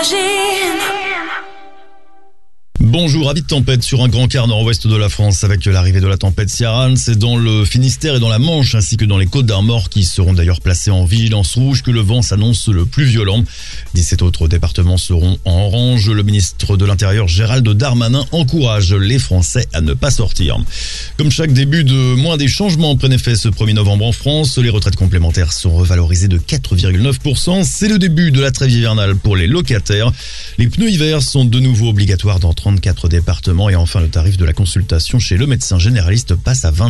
Bonjour, avis de tempête sur un grand quart nord-ouest de la France avec l'arrivée de la tempête Ciarán. C'est dans le Finistère et dans la Manche ainsi que dans les Côtes d'Armor qui seront d'ailleurs placés en vigilance rouge que le vent s'annonce le plus violent. 17 autres départements seront en orange. Le ministre de l'Intérieur Gérald Darmanin encourage les Français à ne pas sortir. Comme chaque début de mois, des changements prennent effet ce 1er novembre en France. Les retraites complémentaires sont revalorisées de 4,9%. C'est le début de la trêve hivernale pour les locataires. Les pneus hiver sont de nouveau obligatoires dans 34 départements et enfin le tarif de la consultation chez le médecin généraliste passe à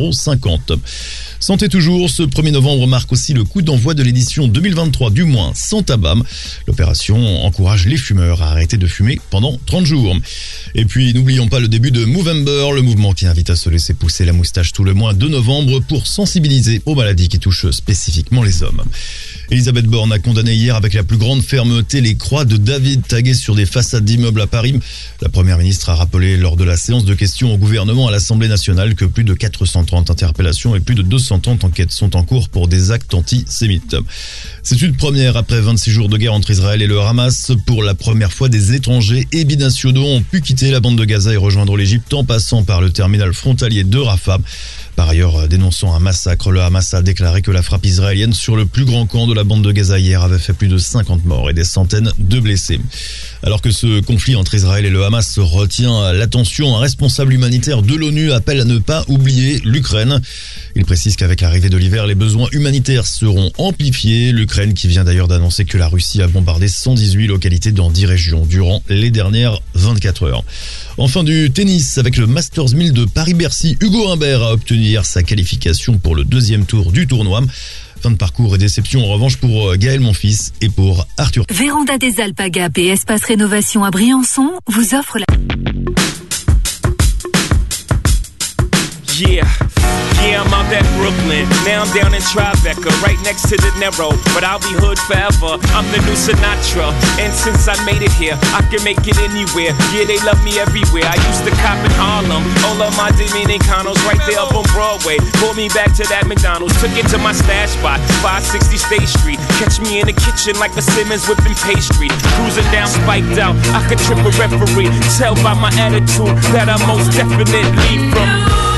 26,50 €. Santé toujours, ce 1er novembre marque aussi le coup d'envoi de l'édition 2023 du Mois sans tabac. L'opération encourage les fumeurs à arrêter de fumer pendant 30 jours. Et puis n'oublions pas le début de Movember, le mouvement qui invite à se laisser pousser la moustache tout le mois de novembre pour sensibiliser aux maladies qui touchent spécifiquement les hommes. Elisabeth Borne a condamné hier avec la plus grande fermeté les croix de David taguées sur des façades d'immeubles à Paris. La première ministre a rappelé lors de la séance de questions au gouvernement à l'Assemblée nationale que plus de 430 interpellations et plus de 230 enquêtes sont en cours pour des actes antisémites. C'est une première après 26 jours de guerre entre Israël et le Hamas. Pour la première fois, des étrangers et binationaux ont pu quitter la bande de Gaza et rejoindre l'Égypte en passant par le terminal frontalier de Rafah. Par ailleurs, dénonçant un massacre, le Hamas a déclaré que la frappe israélienne sur le plus grand camp de la bande de Gaza hier avait fait plus de 50 morts et des centaines de blessés. Alors que ce conflit entre Israël et le Hamas retient l'attention, un responsable humanitaire de l'ONU appelle à ne pas oublier l'Ukraine. Il précise qu'avec l'arrivée de l'hiver, les besoins humanitaires seront amplifiés. L'Ukraine qui vient d'ailleurs d'annoncer que la Russie a bombardé 118 localités dans 10 régions durant les dernières 24 heures. Enfin du tennis avec le Masters 1000 de Paris-Bercy. Hugo Humbert a obtenu hier sa qualification pour le deuxième tour du tournoi. Fin de parcours et déception en revanche pour Gaël Monfils et pour Arthur. Véranda des Alpes à Gap et Espace Rénovation à Briançon vous offrent la... Yeah, I'm out at Brooklyn. Now I'm down in Tribeca, right next to De Niro. But I'll be hood forever. I'm the new Sinatra. And since I made it here, I can make it anywhere. Yeah, they love me everywhere. I used to cop in Harlem. All of my Dominicanos right there up on Broadway. Pulled me back to that McDonald's. Took it to my stash spot, 560 State Street. Catch me in the kitchen like a Simmons whipping pastry. Cruising down, spiked out. I could trip a referee. Tell by my attitude that I'm most definitely from...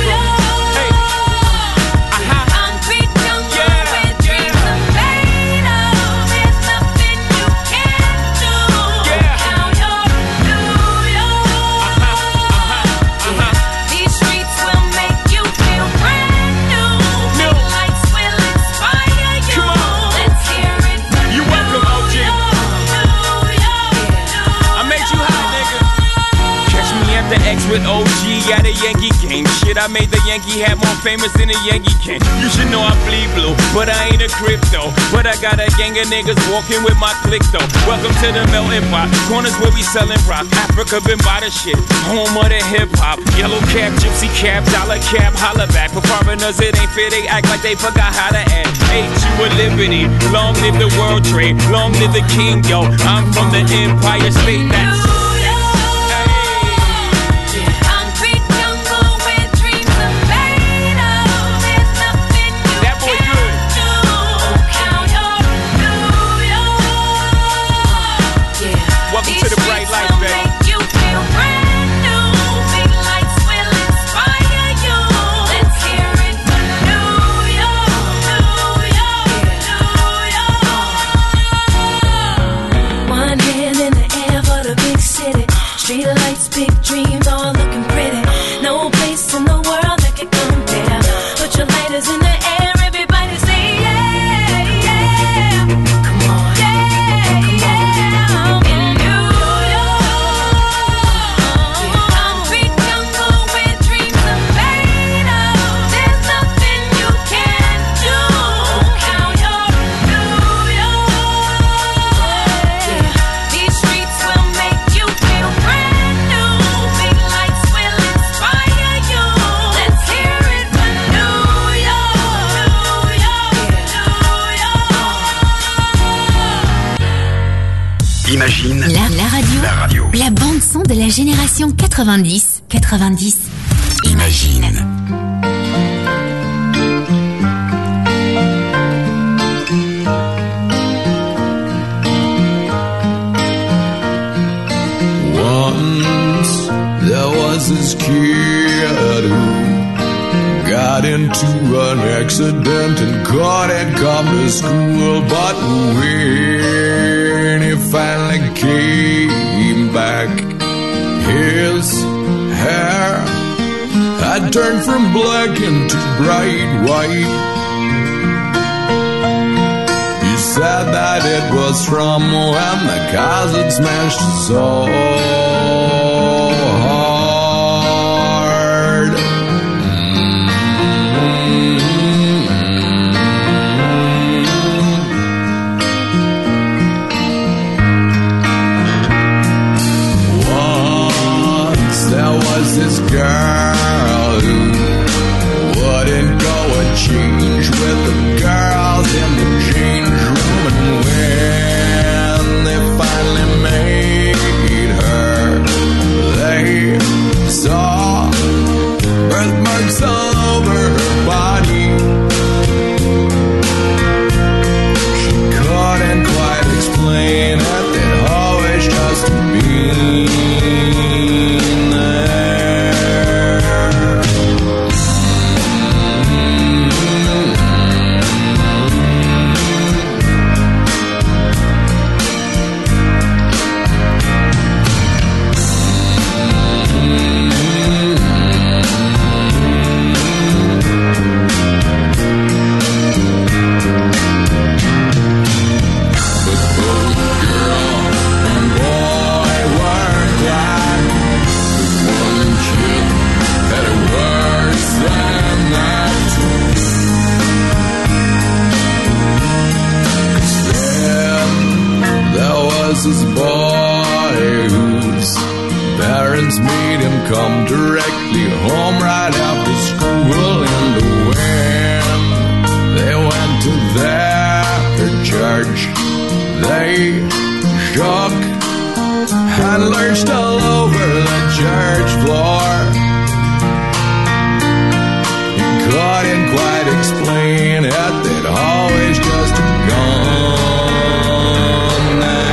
with OG at a Yankee game. Shit, I made the Yankee hat more famous than a Yankee can. You should know I bleed blue, but I ain't a crypto. But I got a gang of niggas walking with my click though. Welcome to the melting pot. Corners where we selling rock. Africa been by the shit. Home of the hip hop. Yellow cap, gypsy cap, dollar cap, holla back. For foreigners it ain't fair, they act like they forgot how to act. Ain't you a liberty? Long live the world trade. Long live the king, yo. I'm from the Empire State. That's Imagine la radio. La bande son de la génération 90. Imagine. got into an accident and couldn't come to school. But when he finally came back, his hair had turned from black into bright white. He said that it was from when the cars had smashed so hard. Once there was this girl who wouldn't go and change with the girls in the change room, and when they finally made her, they saw birthmarks all over her body. She couldn't quite explain it, they'd always just been there. This boy whose parents made him come directly home right after school, and when they went to their church, they shook and lurched all over the church floor. He couldn't quite explain it, they'd always just gone there.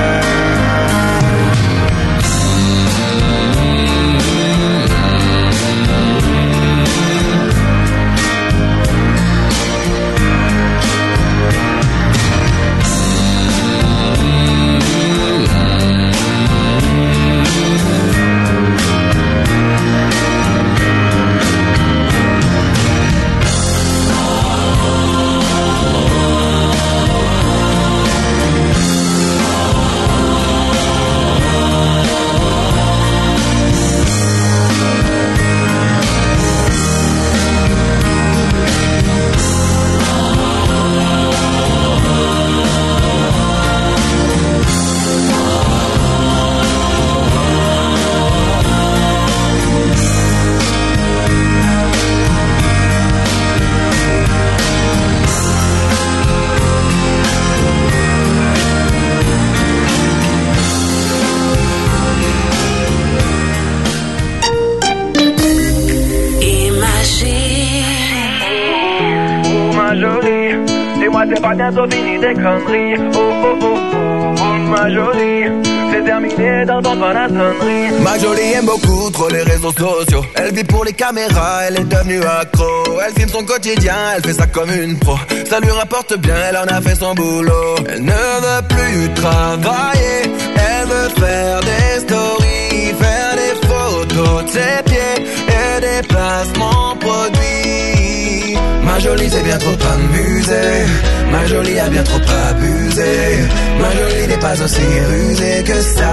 C'est pas bientôt fini des conneries. Oh oh oh oh, ma jolie, c'est terminé d'entendre la sonnerie. Ma jolie aime beaucoup trop les réseaux sociaux. Elle vit pour les caméras, elle est devenue accro. Elle filme son quotidien, elle fait ça comme une pro. Ça lui rapporte bien, elle en a fait son boulot. Elle ne veut plus travailler, elle veut faire des stories, faire des photos de ses pieds et des placements produits. Ma jolie c'est bien trop amusée, ma jolie a bien trop abusé. Ma jolie n'est pas aussi rusée que ça.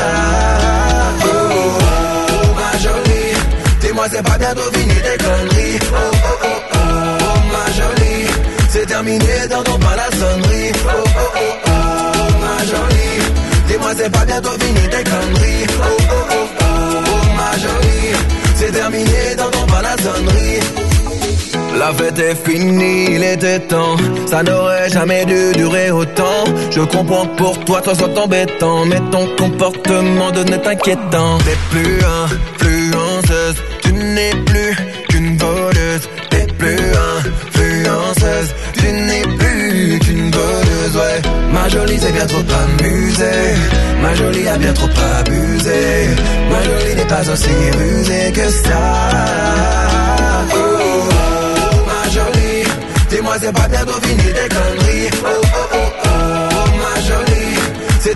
Oh, oh, oh, ma jolie, dis-moi c'est pas bientôt fini tes conneries. Oh, oh, oh, oh, ma jolie, c'est terminé dans ton pas la sonnerie. Oh, oh, oh, oh, ma jolie, dis-moi c'est pas bientôt fini tes conneries. Oh, oh, oh, oh, ma jolie, c'est terminé dans ton pas la sonnerie. La fête est finie, il était temps. Ça n'aurait jamais dû durer autant. Je comprends que pour toi, toi soit embêtant, mais ton comportement devenait inquiétant. T'es plus influenceuse, tu n'es plus qu'une voleuse. T'es plus influenceuse, tu n'es plus qu'une voleuse, ouais. Ma jolie s'est bien trop amusée, ma jolie a bien trop abusé. Ma jolie n'est pas aussi rusée que ça. Oh, oh, oh.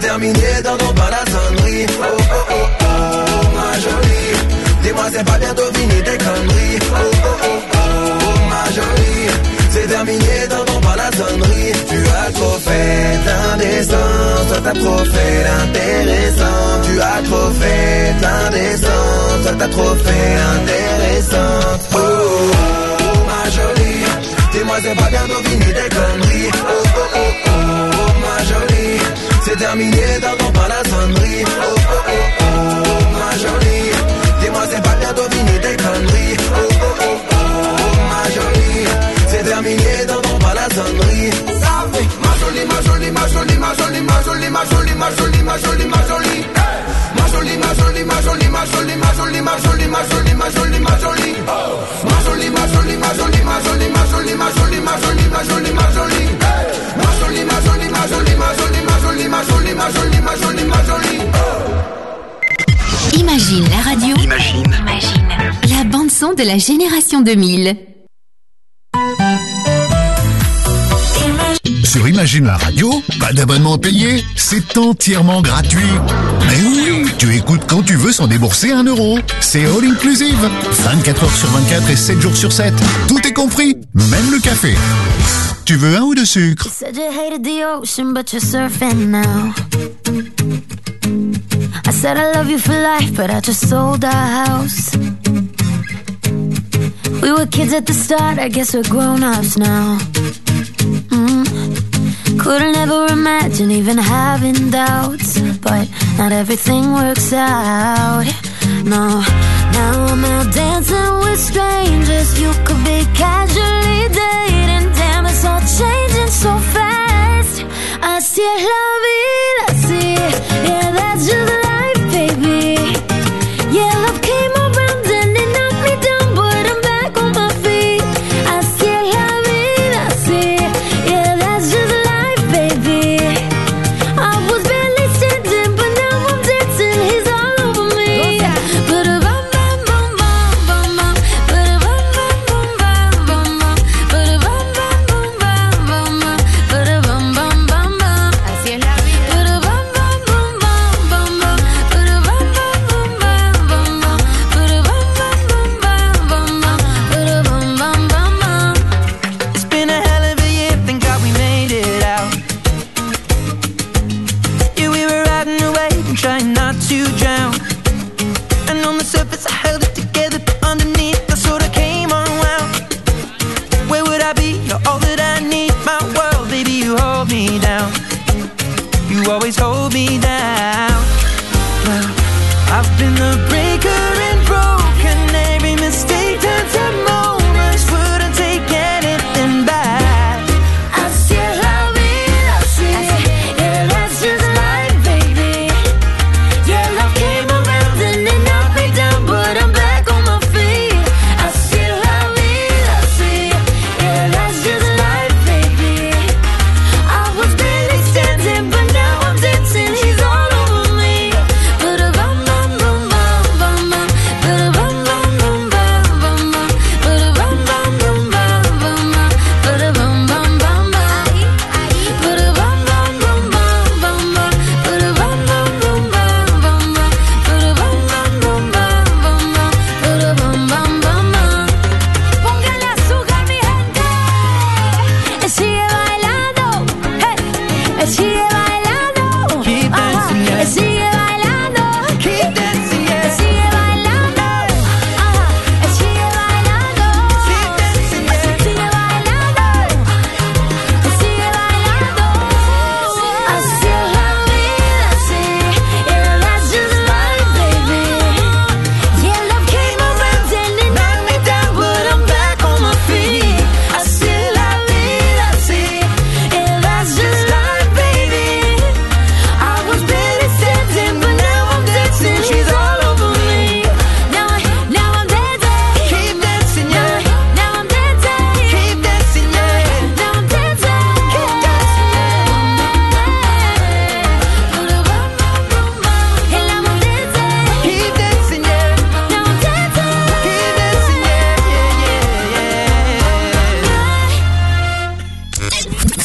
terminé dans ton palatonnerie. Oh oh oh oh, ma jolie. Dis-moi c'est pas bientôt fini tes conneries. Oh oh oh oh, ma jolie. C'est terminé dans ton palatonnerie. Tu as trop fait l'indécence, toi t'as trop fait l'intéressant. Tu as trop fait l'indécence, toi t'as trop fait l'intéressant. Oh, oh, ma jolie. Dis-moi c'est pas bientôt fini tes conneries. Oh oh oh oh, ma jolie. C'est terminé dans ton palatonnerie. Oh oh oh oh, ma jolie. Dis-moi c'est pas bientôt fini tes conneries. Oh oh oh oh, ma jolie. C'est terminé dans ton palatonnerie. Ma jolie, ma jolie, ma jolie, ma jolie, ma jolie, ma jolie, ma jolie, ma jolie, ma jolie. Ma jolie, ma jolie, ma jolie, ma jolie, ma jolie, ma jolie, ma jolie, ma jolie, ma jolie. Ma jolie, ma jolie, ma jolie, ma jolie, ma jolie, ma jolie, ma jolie, ma jolie, ma jolie. Ma jolie, ma jolie, ma jolie, ma jolie, ma jolie, ma jolie, ma jolie, ma jolie, ma jolie. Imagine la radio. Imagine. La bande son de la génération 2000. Sur Imagine la radio, pas d'abonnement payé, c'est entièrement gratuit. Mais oui, tu écoutes quand tu veux sans débourser 1 euro. C'est all inclusive. 24 heures sur 24 et 7 jours sur 7. Tout est compris, même le café. Tu veux un ou de sucre? You said you hated the ocean, but you're surfing now. I said I love you for life, but I just sold our house. We were kids at the start, I guess we're grown-ups now. Couldn't ever imagine even having doubts, but not everything works out. No, now I'm out dancing with strangers. You could be casually dating. Damn, it's all changing so fast. Así es la vida, sí. Yeah, that's just life, baby. Yeah, love came around and it knocked me down, but I'm back on my feet. Así es la vida, sí. Yeah, that's just life, baby. I was barely standing, but now I'm dancing. He's all over me. But bum bum bum bum bum bum. But bum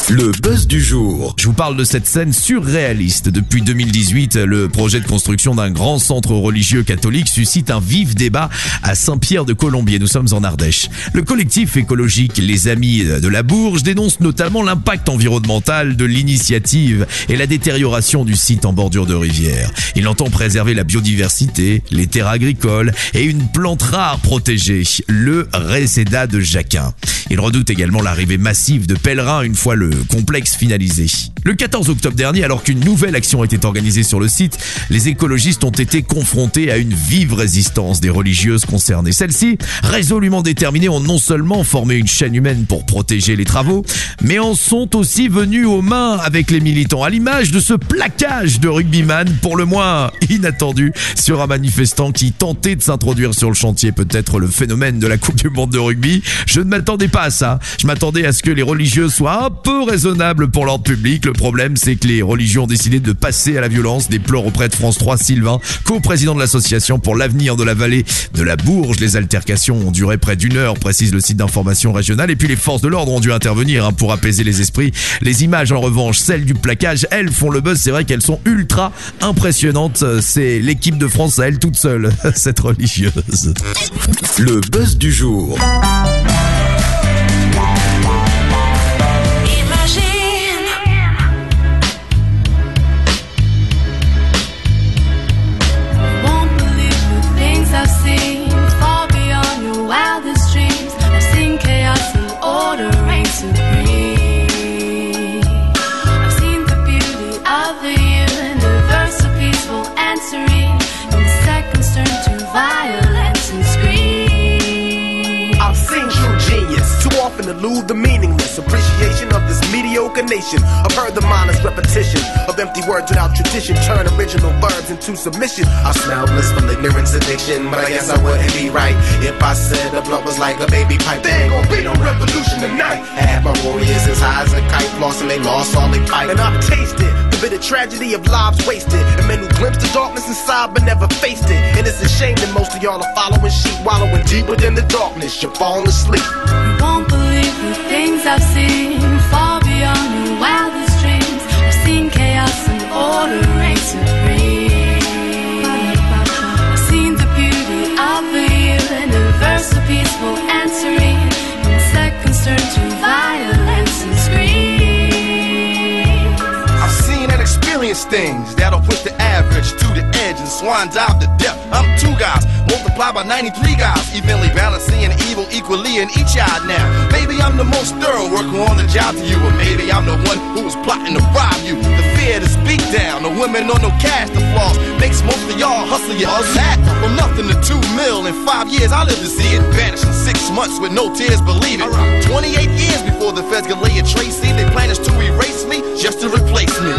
Le buzz du jour. Je vous parle de cette scène surréaliste. Depuis 2018, le projet de construction d'un grand centre religieux catholique suscite un vif débat à Saint-Pierre-de-Colombier. Nous sommes en Ardèche. Le collectif écologique Les Amis de la Bourge dénonce notamment l'impact environnemental de l'initiative et la détérioration du site en bordure de rivière. Il entend préserver la biodiversité, les terres agricoles et une plante rare protégée, le réséda de Jacquin. Il redoute également l'arrivée massive de pèlerins une fois le complexe finalisé. Le 14 octobre dernier, alors qu'une nouvelle action était organisée sur le site, les écologistes ont été confrontés à une vive résistance des religieuses concernées. Celles-ci, résolument déterminées, ont non seulement formé une chaîne humaine pour protéger les travaux, mais en sont aussi venues aux mains avec les militants, à l'image de ce plaquage de rugbyman pour le moins inattendu sur un manifestant qui tentait de s'introduire sur le chantier. Peut-être le phénomène de la Coupe du Monde de rugby. Je ne m'attendais pas à ça. Je m'attendais à ce que les religieux soient un peu raisonnables pour l'ordre public. Le problème, c'est que les religieux ont décidé de passer à la violence. Déplore auprès de France 3 Sylvain, co-président de l'association pour l'avenir de la vallée de la Bourge. Les altercations ont duré près d'1 heure, précise le site d'information régionale. Et puis les forces de l'ordre ont dû intervenir pour apaiser les esprits. Les images, en revanche, celles du plaquage, elles font le buzz. C'est vrai qu'elles sont ultra impressionnantes. C'est l'équipe de France à elle toute seule, cette religieuse. Le buzz du jour. Elude the meaningless appreciation of this mediocre nation. I've heard the mindless repetition of empty words without tradition. Turn original verbs into submission. I smell blissful ignorance addiction, but I guess I wouldn't be right if I said the blunt was like a baby pipe. There ain't gonna be no revolution tonight. I had my warriors as high as a kite, floss, and they lost all they fight. And I've tasted the bitter tragedy of lives wasted, and men who glimpsed the darkness inside but never faced it. And it's a shame that most of y'all are following sheep, wallowing deeper than the darkness. You're falling asleep. You won't believe the things I've seen, far beyond your wildest dreams. I've seen chaos and order reign supreme. I've seen the beauty of the universal, peaceful and serene. When seconds turn to violence and screams. I've seen and experienced things that'll push the average to the edge and swan dive to death. I'm 2 guys multiplied by 93 guys, evenly balancing evil equally in each eye now. Maybe I'm the most thorough worker on the job to you, or maybe I'm the one who was plotting to rob you. The fear to speak down, the women on no cash to floss, makes most of y'all hustle your that from nothing to 2 mil in 5 years. I live to see it vanish in 6 months with no tears, believe it. 28 years before the feds can lay a trace, see they plan is to erase me just to replace me.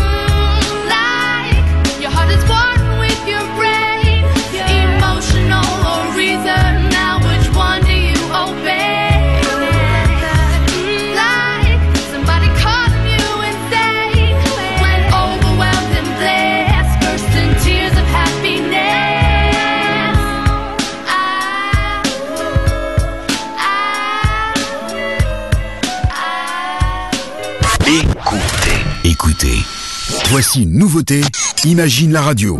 Like your heart is one with your brain, emotional or reason. Now which one do you obey? Like somebody calling you insane when overwhelmed and blessed, burst in tears of happiness. Écoutez. Voici une nouveauté, Imagine la radio.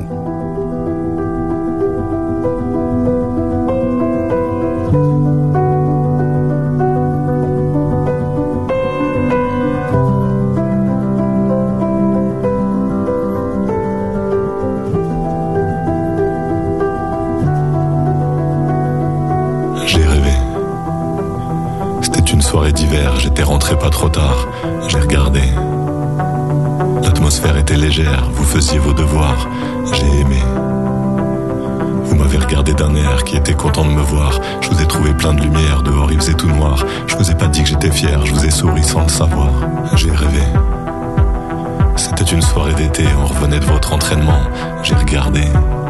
J'ai rêvé. C'était une soirée d'hiver, j'étais rentré pas trop tard. J'ai regardé. L'atmosphère était légère, vous faisiez vos devoirs, j'ai aimé. Vous m'avez regardé d'un air qui était content de me voir. Je vous ai trouvé plein de lumière, dehors il faisait tout noir. Je vous ai pas dit que j'étais fier, je vous ai souri sans le savoir. J'ai rêvé. C'était une soirée d'été, on revenait de votre entraînement. J'ai regardé.